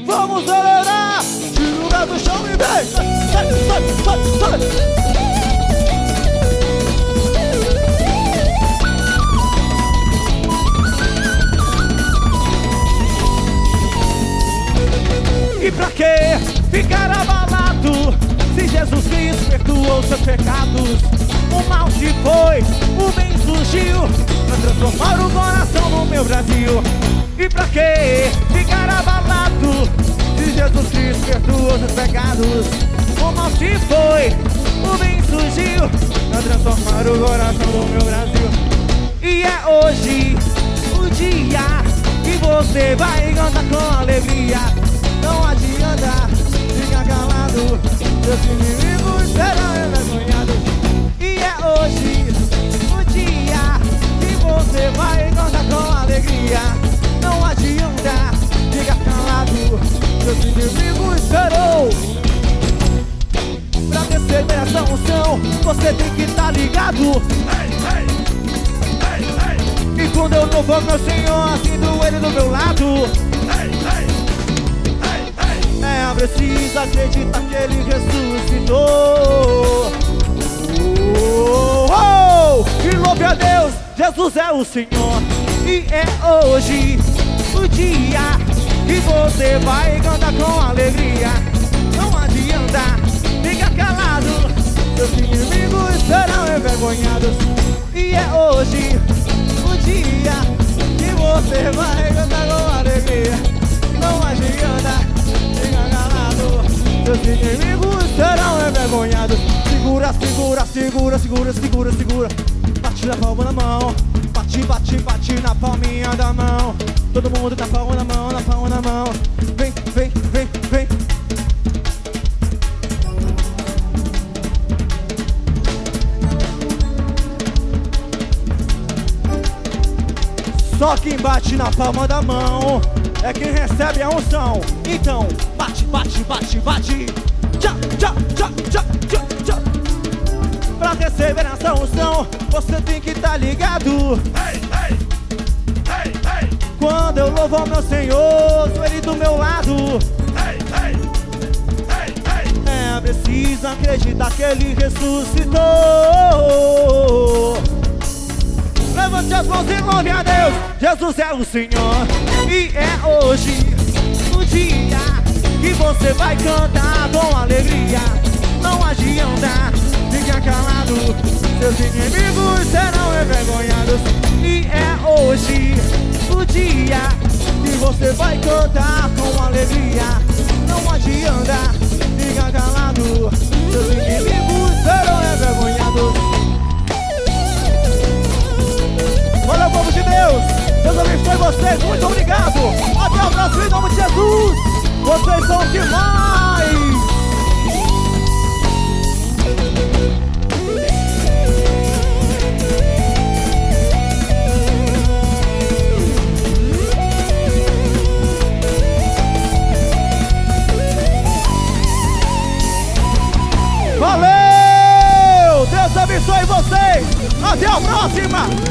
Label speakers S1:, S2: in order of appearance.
S1: Vamos acelerar. Tira o pé do chão e vem. Sai. E pra que ficar abalado se Jesus Cristo perdoou seus pecados? O mal se foi, o bem surgiu pra transformar o coração no meu Brasil. E pra que ficar abalado se Jesus Cristo perdoou seus pecados? O mal se foi, o bem surgiu pra transformar o coração do meu Brasil. E é hoje o dia que você vai cantar com alegria. Não adianta ficar calado, seus inimigos serão envergonhados. E é hoje o dia que você vai cantar com alegria. Não adianta ficar calado, seus inimigos serão. Pra receber essa unção, você tem que estar ligado. E quando eu louvo meu Senhor, sinto Ele do meu lado. É preciso acreditar que Ele ressuscitou. E louve a Deus, Jesus é o Senhor. E é hoje o dia que você vai cantar com alegria. Não adianta ficar calado, seus inimigos serão envergonhados. E é hoje o dia que você vai cantar com alegria. Não adianta ficar calado, seus inimigos serão envergonhados. Segura, segura, segura, segura, segura, segura. Bate na palma da mão. Bate, bate, bate na palminha da mão. Todo mundo na palma da mão, na palma da mão. Vem, vem, vem, vem. Só quem bate na palma da mão é quem recebe a unção. Então, bate, bate, bate, bate. Tchá, tchá, tchá, tchá, tchá, tchá. Pra receber essa unção, você tem que estar ligado. Quando eu louvo ao meu Senhor, sou Ele do meu lado. É preciso acreditar que Ele ressuscitou. Levante as mãos e louve a Deus, Jesus é o Senhor. E é hoje o dia que você vai cantar com alegria. Não adianta ficar calado, seus inimigos serão envergonhados. E é hoje o dia que você vai cantar com alegria. Não adianta ficar calado, seus inimigos serão envergonhados. Olha o povo de Deus, Deus abençoe vocês, muito obrigado. Até o próximo em nome de Jesus. Vocês são demais. Valeu! Deus abençoe vocês. Até a próxima.